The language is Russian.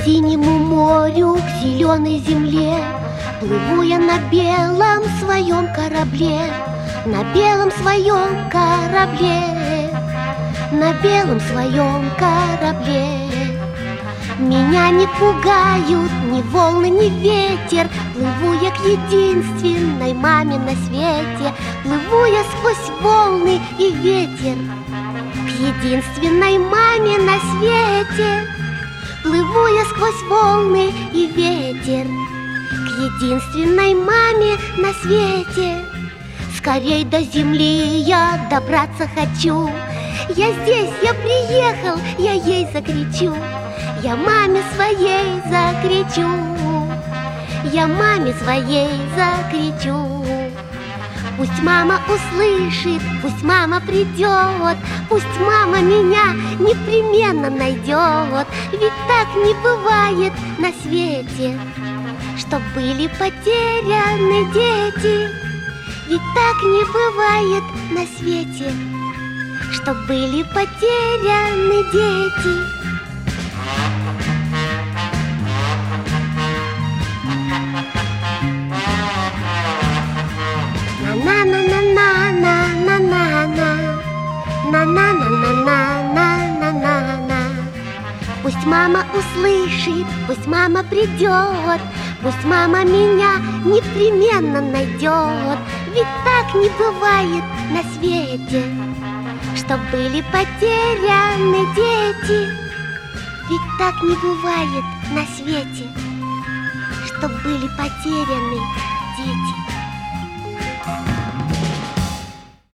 синему морю, к зеленой земле плыву я на белом своем корабле, на белом своем корабле, на белом своем корабле. Меня не пугают ни волны, ни ветер. Плыву я к единственной маме на свете. Плыву я сквозь волны и ветер к единственной маме на свете. Плыву я сквозь волны и ветер к единственной маме на свете. Скорей до земли я добраться хочу. Я здесь, я приехал, я ей закричу. Я маме своей закричу, я маме своей закричу. Пусть мама услышит, пусть мама придет, пусть мама меня непременно найдет. Ведь так не бывает на свете, чтоб были потеряны дети. Ведь так не бывает на свете, чтоб были потеряны дети. На-на-на-на-на-на-на-на-на-на-на-на. Пусть мама услышит, пусть мама придет, пусть мама меня непременно найдет. Ведь так не бывает на свете, чтоб были потеряны дети. Ведь так не бывает на свете, чтоб были потеряны